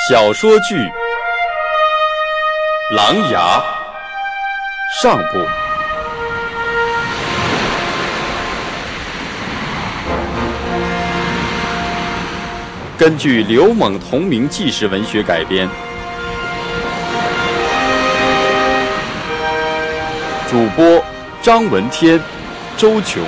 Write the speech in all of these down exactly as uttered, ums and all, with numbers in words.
小说剧《狼牙》上部。根据刘猛同名纪实文学改编，主播张文天、周琼。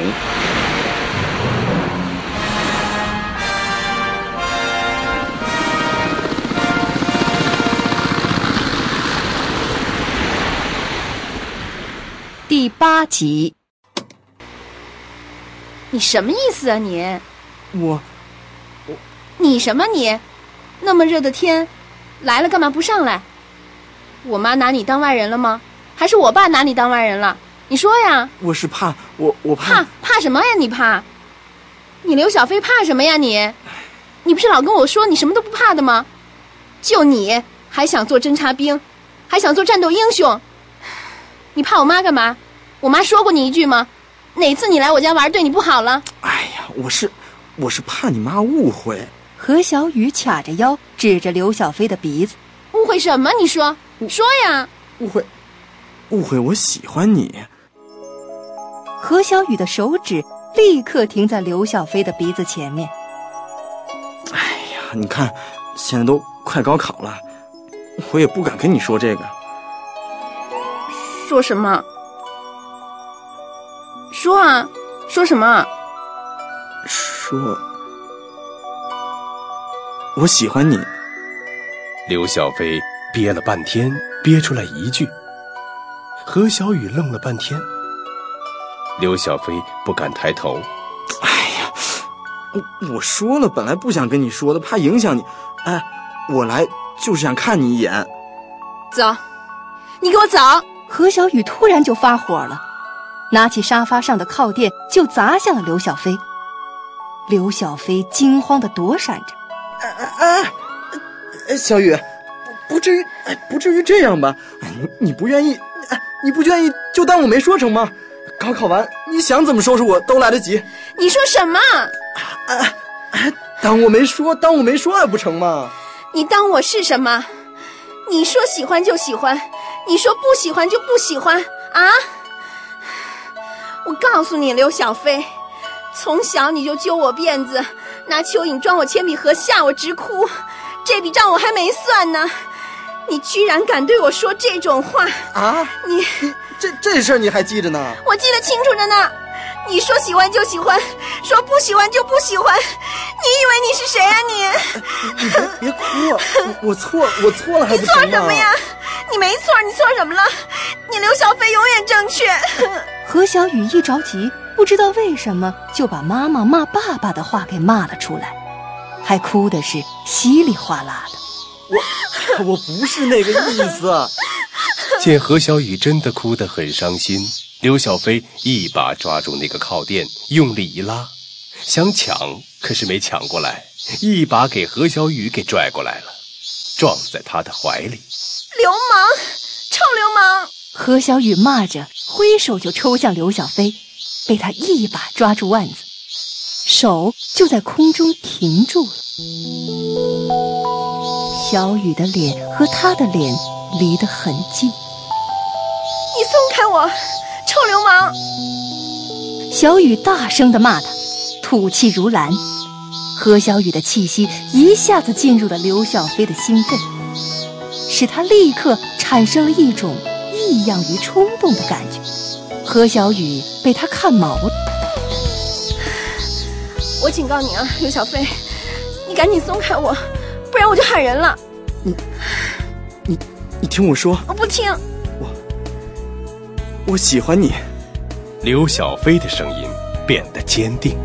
第八集。 你什么意思啊你？ 我我你什么你？那么热的天，来了干嘛不上来？我妈拿你当外人了吗？还是我爸拿你当外人了？你说呀。 我是怕我我怕怕怕什么呀你怕？你刘小飞怕什么呀你？你不是老跟我说你什么都不怕的吗？就你还想做侦察兵，还想做战斗英雄，你怕我妈干嘛？我妈说过你一句吗？哪次你来我家玩对你不好了？ 哎呀，我是我是怕你妈误会。 何小雨卡着腰指着刘小飞的鼻子。 误会什么？你说说呀。 误会误会我喜欢你。 何小雨的手指立刻停在刘小飞的鼻子前面。 哎呀，你看现在都快高考了，我也不敢跟你说这个。 说什么？说啊，说什么？ 说我喜欢你。 刘小飞憋了半天，憋出来一句。何小雨愣了半天。刘小飞不敢抬头。 哎呀，我说了，本来不想跟你说的，怕影响你。哎，我来就是想看你一眼。 走，你给我走！ 何小雨突然就发火了，拿起沙发上的靠垫就砸向了刘小飞。刘小飞惊慌地躲闪着。 哎哎哎，小雨，不至于，哎，不至于这样吧？你你不愿意，哎，你不愿意就当我没说成吗？高考完，你想怎么收拾我都来得及。 你说什么？ 哎哎，当我没说，当我没说还不成吗？ 你当我是什么？你说喜欢就喜欢，你说不喜欢就不喜欢啊！我告诉你，刘小飞，从小你就揪我辫子，拿蚯蚓装我铅笔盒吓我直哭，这笔账我还没算呢。你居然敢对我说这种话啊！ 你你这这事儿你还记着呢？ 我记得清楚着呢。你说喜欢就喜欢，说不喜欢就不喜欢，你以为你是谁啊你？ 你别别哭，我错我错了还不行吗？ 你错什么呀？你没错，你错什么了？你刘小飞永远正确。 何小雨一着急，不知道为什么就把妈妈骂爸爸的话给骂了出来，还哭的是稀里哗啦的。 我我不是那个意思。 见何小雨真的哭得很伤心，刘小飞一把抓住那个靠垫，用力一拉，想抢，可是没抢过来，一把给何小雨给拽过来了，撞在他的怀里。 流氓，臭流氓！ 何小雨骂着，挥手就抽向刘小飞，被他一把抓住腕子，手就在空中停住了。小雨的脸和他的脸离得很近。 你松开我，臭流氓！ 小雨大声地骂他，吐气如兰。何小雨的气息一下子进入了刘小飞的心肺，使他立刻产生了一种异样于冲动的感觉。何小雨被他看毛了。 我警告你啊，刘小飞，你赶紧松开我，不然我就喊人了。 你你你听我说。 我不听。 我我喜欢你。 刘小飞的声音变得坚定。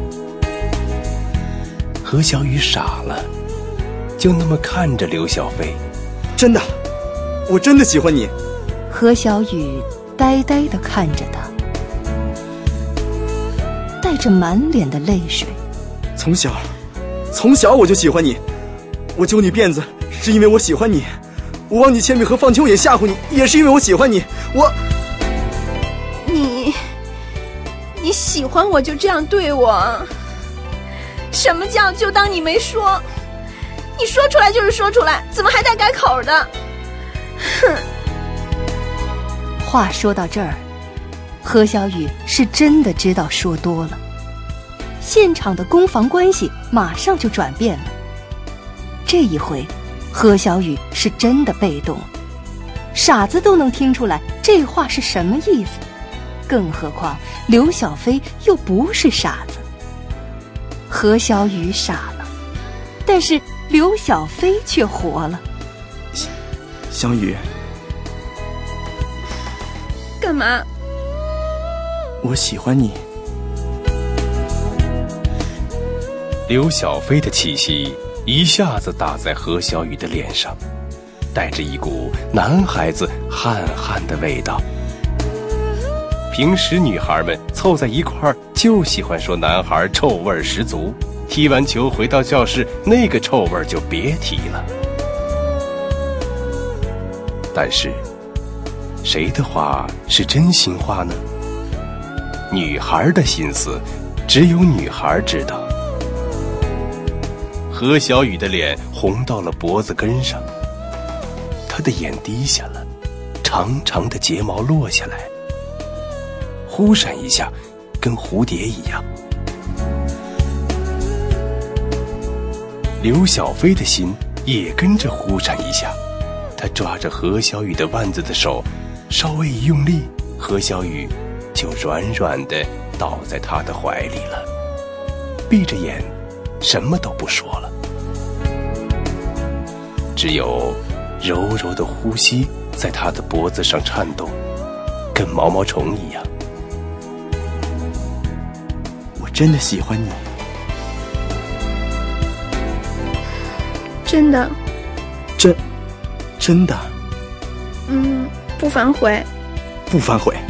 何小雨傻了，就那么看着刘小飞。 真的，我真的喜欢你。 何小雨呆呆地看着他，带着满脸的泪水。 从小从小我就喜欢你，我揪你辫子是因为我喜欢你，我往你铅笔盒放蚯蚓吓唬你也是因为我喜欢你。我你你喜欢我就这样对我？什么叫就当你没说？ 你说出来就是说出来，怎么还带改口的？哼！ 话说到这儿，何小雨是真的知道说多了，现场的攻防关系马上就转变了。这一回，何小雨是真的被动了，傻子都能听出来这话是什么意思，更何况刘小飞又不是傻子。何小雨傻了，但是刘小飞却活了。 小雨， 干嘛？ 我喜欢你。 刘小飞的气息一下子打在何小雨的脸上，带着一股男孩子汗汗的味道。平时女孩们凑在一块儿就喜欢说男孩臭味十足，踢完球回到教室，那个臭味就别提了。但是谁的话是真心话呢？女孩的心思只有女孩知道。何小雨的脸红到了脖子根上，她的眼低下了，长长的睫毛落下来，忽闪一下，跟蝴蝶一样。刘小飞的心也跟着忽闪一下，他抓着何小雨的腕子的手稍微一用力，何小雨就软软地倒在他的怀里了，闭着眼什么都不说了，只有柔柔的呼吸在他的脖子上颤动，跟毛毛虫一样。 我真的喜欢你。 真的？ 真真的？ 嗯，不反悔。 不反悔。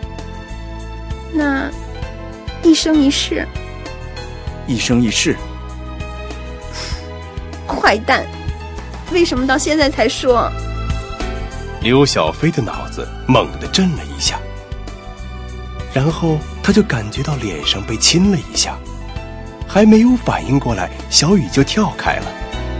那一生一世？ 一生一世。 坏蛋，为什么到现在才说？ 刘小飞的脑子猛地震了一下，然后他就感觉到脸上被亲了一下，还没有反应过来，小雨就跳开了。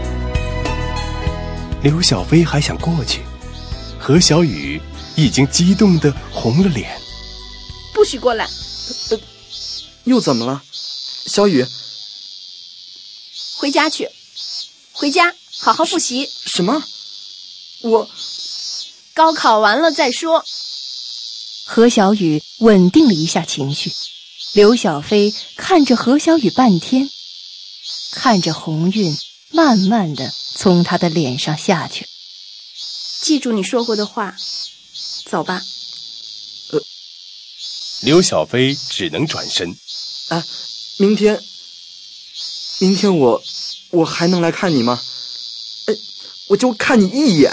刘小飞还想过去，何小雨已经激动得红了脸。 不许过来！ 呃，又怎么了？小雨， 回家去，回家好好复习。 什么？我高考完了再说。 何小雨稳定了一下情绪，刘小飞看着何小雨半天，看着红晕慢慢地从他的脸上下去。 记住你说过的话，走吧。 呃， 刘小飞只能转身。 哎，明天，明天我，我还能来看你吗？哎，我就看你一眼。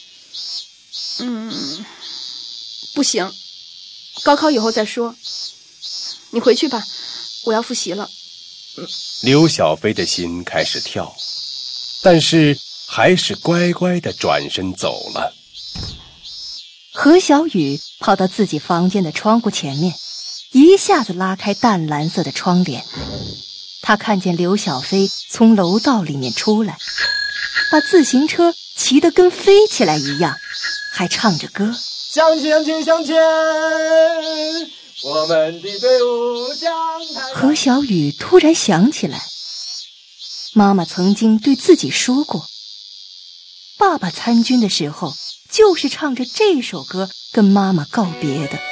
嗯，不行，高考以后再说。你回去吧，我要复习了。 嗯，刘小飞的心开始跳，但是还是乖乖地转身走了。 何小雨跑到自己房间的窗户前面，一下子拉开淡蓝色的窗帘。他看见刘小飞从楼道里面出来，把自行车骑得跟飞起来一样，还唱着歌。 向前请向前，我们的队伍向台。 何小雨突然想起来，妈妈曾经对自己说过，爸爸参军的时候就是唱着这首歌跟妈妈告别的。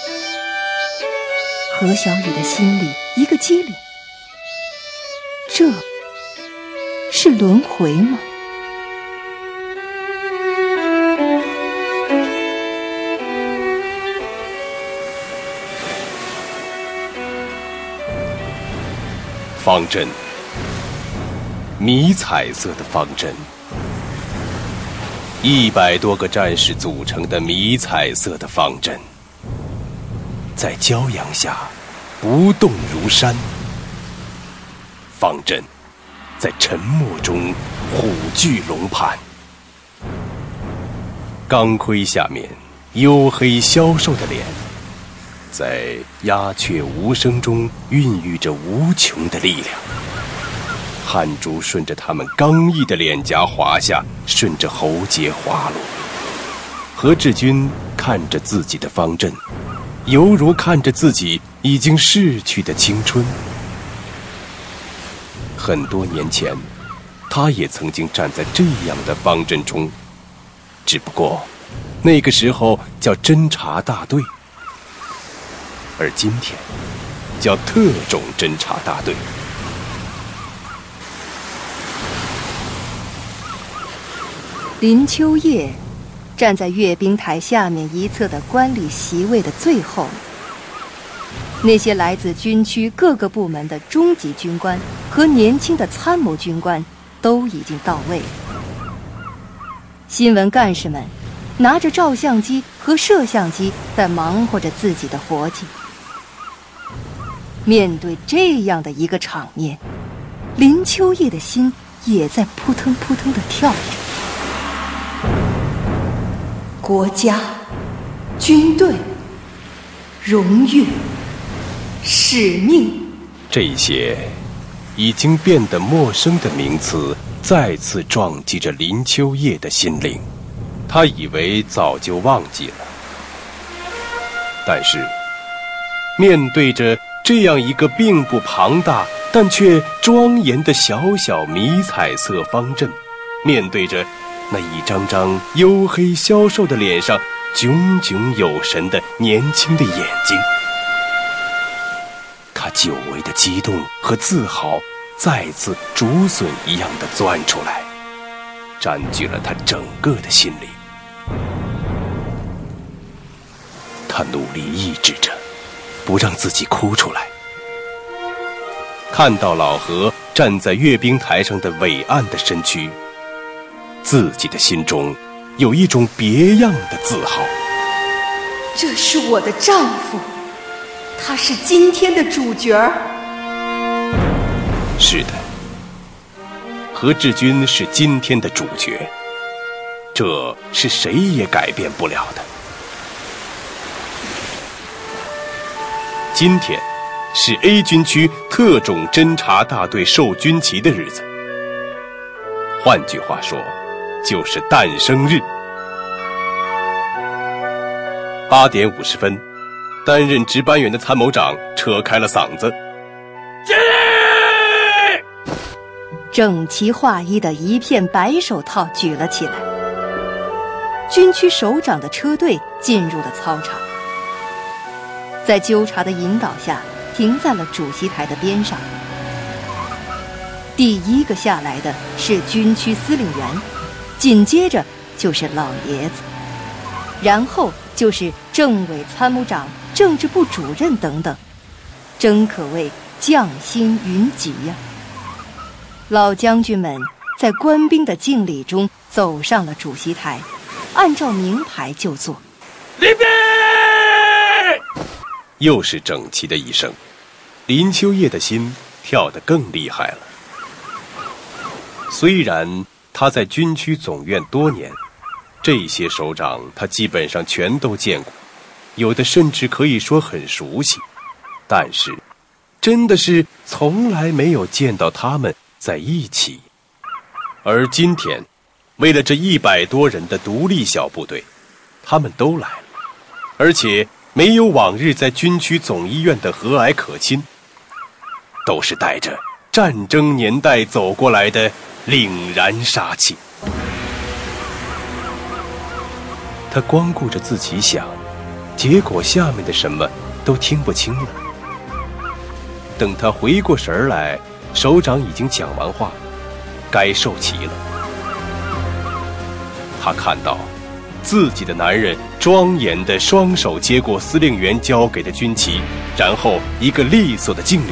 何小雨的心里一个机灵，这是轮回吗？ 方阵，迷彩色的方阵，一百多个战士组成的迷彩色的方阵，在骄阳下不动如山。方阵在沉默中虎踞龙盘，钢盔下面黝黑消瘦的脸，在鸦雀无声中孕育着无穷的力量。 汗珠顺着他们刚毅的脸颊滑下，顺着喉结滑落。何志军看着自己的方阵，犹如看着自己已经逝去的青春。很多年前，他也曾经站在这样的方阵中，只不过那个时候叫侦察大队，而今天叫特种侦察大队。 林秋叶站在阅兵台下面一侧的官礼席位的最后，那些来自军区各个部门的中级军官和年轻的参谋军官都已经到位了。新闻干事们拿着照相机和摄像机在忙活着自己的活计。面对这样的一个场面，林秋叶的心也在扑腾扑腾地跳着。国家、军队、荣誉、使命， 这些已经变得陌生的名词再次撞击着林秋叶的心灵。他以为早就忘记了，但是面对着这样一个并不庞大但却庄严的小小迷彩色方阵，面对着那一张张黝黑消瘦的脸上炯炯有神的年轻的眼睛，他久违的激动和自豪再次竹笋一样的钻出来，占据了他整个的心灵。他努力抑制着，不让自己哭出来。看到老何站在阅兵台上的伟岸的身躯，自己的心中有一种别样的自豪。 这是我的丈夫，他是今天的主角。 是的，何志军是今天的主角，这是谁也改变不了的。今天是 A 军区特种侦察大队授军旗的日子，换句话说，就是诞生日。八点五十分，担任值班员的参谋长扯开了嗓子：敬礼！ 整齐划一的一片白手套举了起来。军区首长的车队进入了操场，在纠察的引导下停在了主席台的边上。第一个下来的是军区司令员，紧接着就是老爷子，然后就是政委参谋长、政治部主任等等，真可谓将星云集呀、啊。老将军们在官兵的敬礼中走上了主席台，按照名牌就坐。 立兵！又是整齐的一声，林秋叶的心跳得更厉害了。虽然他在军区总院多年，这些首长他基本上全都见过，有的甚至可以说很熟悉，但是真的是从来没有见到他们在一起。而今天为了这一百多人的独立小部队，他们都来了，而且没有往日在军区总医院的和蔼可亲，都是带着战争年代走过来的凛然杀气。他光顾着自己想，结果下面的什么都听不清了。等他回过神来，首长已经讲完话，该授旗了。他看到自己的男人庄严地双手接过司令员交给的军旗，然后一个利索的敬礼。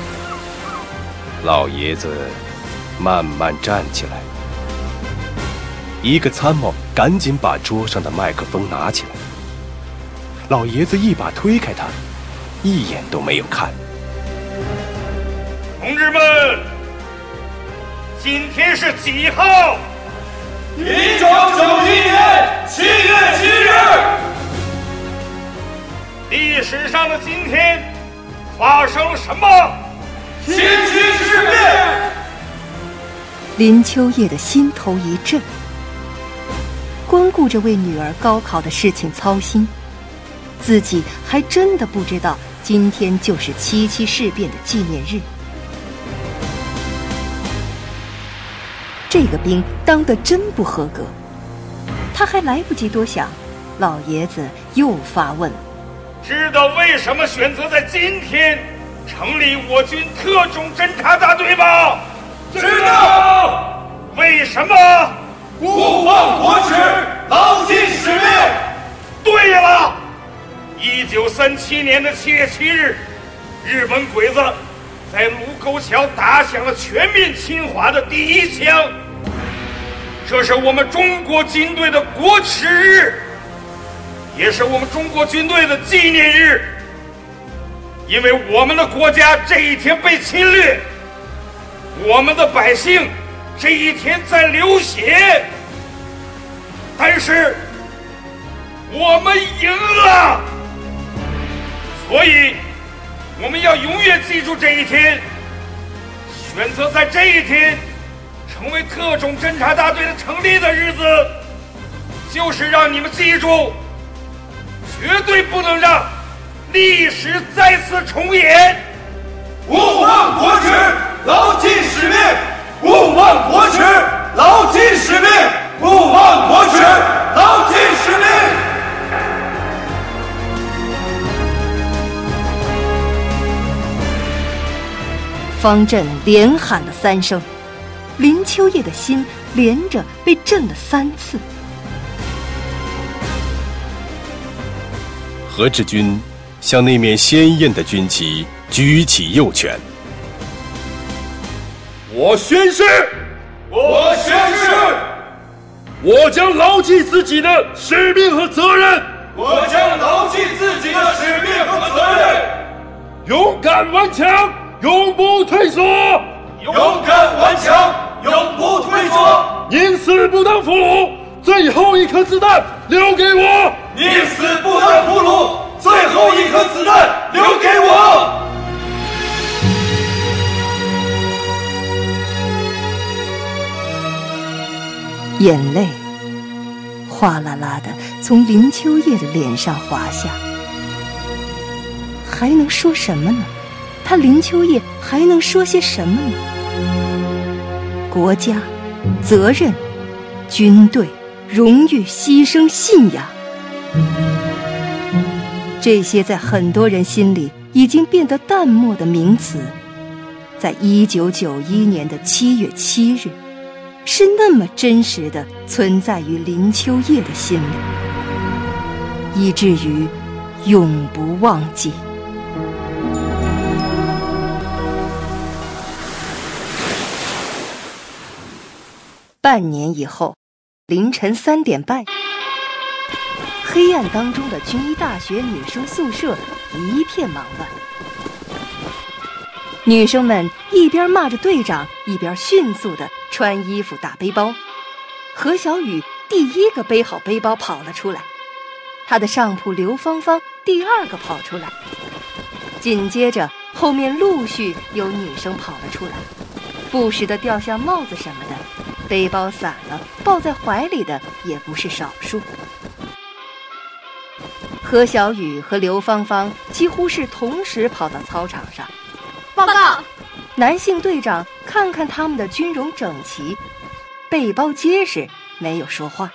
老爷子慢慢站起来，一个参谋赶紧把桌上的麦克风拿起来，老爷子一把推开他，一眼都没有看。 同志们，今天是几号？ 一九九一年七月七日。 历史上的今天发生了什么？ 七七事变。 林秋叶的心头一震，光顾着为女儿高考的事情操心，自己还真的不知道今天就是七七事变的纪念日。这个兵当得真不合格，他还来不及多想，老爷子又发问了： 知道为什么选择在今天成立我军特种侦察大队吗？ 知道。 为什么？ 勿忘国耻，牢记使命。 对了，一九三七年的七月七日，日本鬼子在卢沟桥打响了全面侵华的第一枪，这是我们中国军队的国耻日，也是我们中国军队的纪念日。因为我们的国家这一天被侵略，我们的百姓这一天在流血，但是我们赢了，所以我们要永远记住这一天，选择在这一天成为特种侦察大队的成立的日子，就是让你们记住，绝对不能让历史再次重演。 勿忘国耻，牢记使命。勿忘国耻，牢记使命。勿忘国耻，牢记使命。 方阵连喊了三声，林秋叶的心连着被震了三次。 何志军向那面鲜艳的军旗举起右拳。 我宣誓， 我宣誓， 我将牢记自己的使命和责任， 我将牢记自己的使命和责任， 勇敢顽强，永不退缩， 勇敢顽强，永不退缩， 宁死不当俘虏，最后一颗子弹留给我， 宁死不当俘虏，最后一颗子弹留给我。 眼泪哗啦啦地从林秋叶的脸上滑下，还能说什么呢？他林秋叶还能说些什么呢？国家、责任、军队、荣誉、牺牲、信仰，这些在很多人心里已经变得淡漠的名词，在一九九一年的七月七日，是那么真实地存在于林秋叶的心里，以至于永不忘记。半年以后，凌晨三点半，黑暗当中的军医大学女生宿舍一片忙乱。女生们一边骂着队长，一边迅速地穿衣服打背包。何小雨第一个背好背包跑了出来，她的上铺刘芳芳第二个跑出来，紧接着后面陆续有女生跑了出来，不时地掉下帽子什么的，背包散了抱在怀里的也不是少数。何小雨和刘芳芳几乎是同时跑到操场上。 报告！ 男性队长看看他们的军容整齐，背包结实，没有说话。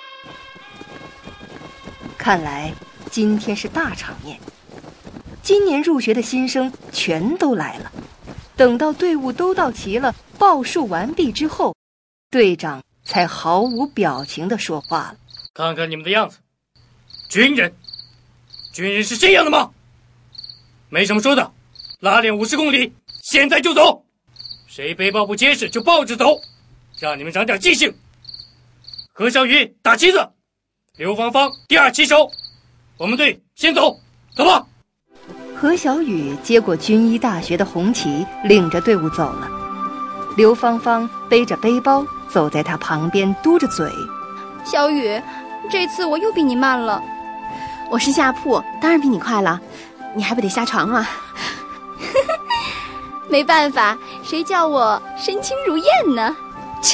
看来今天是大场面，今年入学的新生全都来了。等到队伍都到齐了，报数完毕之后，队长才毫无表情地说话了： 看看你们的样子，军人军人是这样的吗？没什么说的，拉练五十公里，现在就走。谁背包不结实就抱着走，让你们长点记性。何小雨打旗子，刘芳芳第二旗手，我们队先走，走吧。 何小雨接过军医大学的红旗，领着队伍走了。刘芳芳背着背包走在他旁边，嘟着嘴： 小雨，这次我又比你慢了。 我是下铺，当然比你快了，你还不得下床啊？ 没办法，谁叫我身轻如燕呢？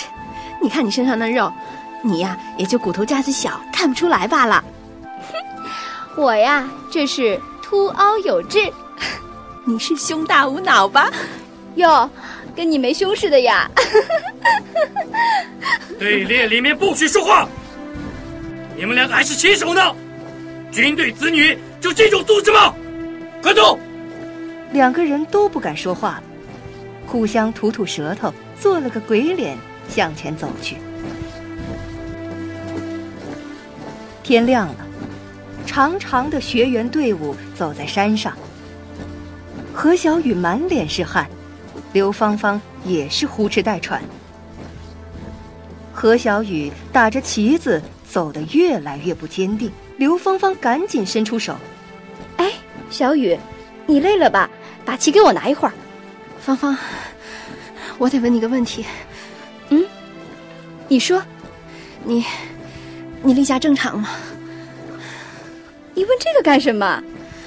你看你身上的肉，你呀也就骨头架子小，看不出来罢了。 我呀，这是凸凹有致。 你是胸大无脑吧？ 哟，跟你没胸似的呀。 队列里面不许说话，你们两个还是骑手呢？军队子女就这种素质吗？快走！ 两个人都不敢说话了，互相吐吐舌头，做了个鬼脸，向前走去。天亮了，长长的学员队伍走在山上。何小雨满脸是汗，刘芳芳也是呼哧带喘。何小雨打着旗子走得越来越不坚定，刘芳芳赶紧伸出手：“ 哎，小雨，你累了吧？把旗给我拿一会儿。” 芳芳，我得问你个问题。 嗯，你说， 你，你例假正常吗？ 你问这个干什么？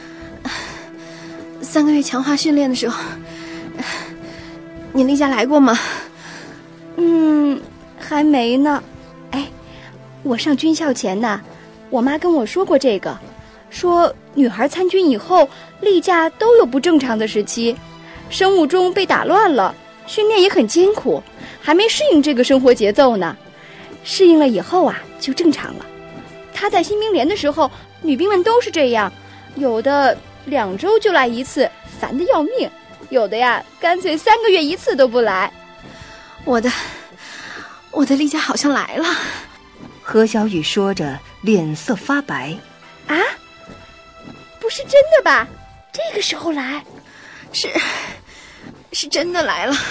三个月强化训练的时候，你例假来过吗？ 嗯，还没呢。哎，我上军校前呢，我妈跟我说过这个，说女孩参军以后例假都有不正常的时期，生物钟被打乱了，训练也很艰苦，还没适应这个生活节奏呢。适应了以后啊，就正常了。她在新兵连的时候，女兵们都是这样，有的两周就来一次，烦得要命；有的呀，干脆三个月一次都不来。 我的，我的例假好像来了。 何小雨说着，脸色发白。 啊？不是真的吧？这个时候来？ 是，是真的来了。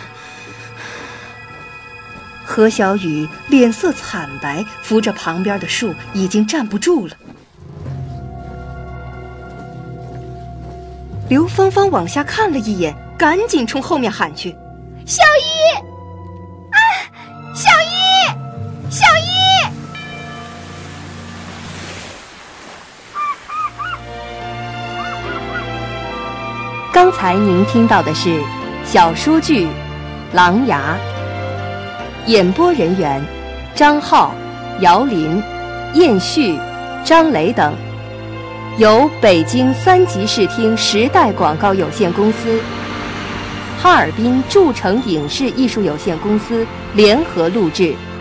何小雨脸色惨白，扶着旁边的树，已经站不住了。刘芳芳往下看了一眼，赶紧冲后面喊去：“ 小一！啊，小一！小一！” 刚才您听到的是小说剧《狼牙》，演播人员张浩、姚林、燕旭、张磊等，由北京三级视听时代广告有限公司、哈尔滨筑成影视艺术有限公司联合录制。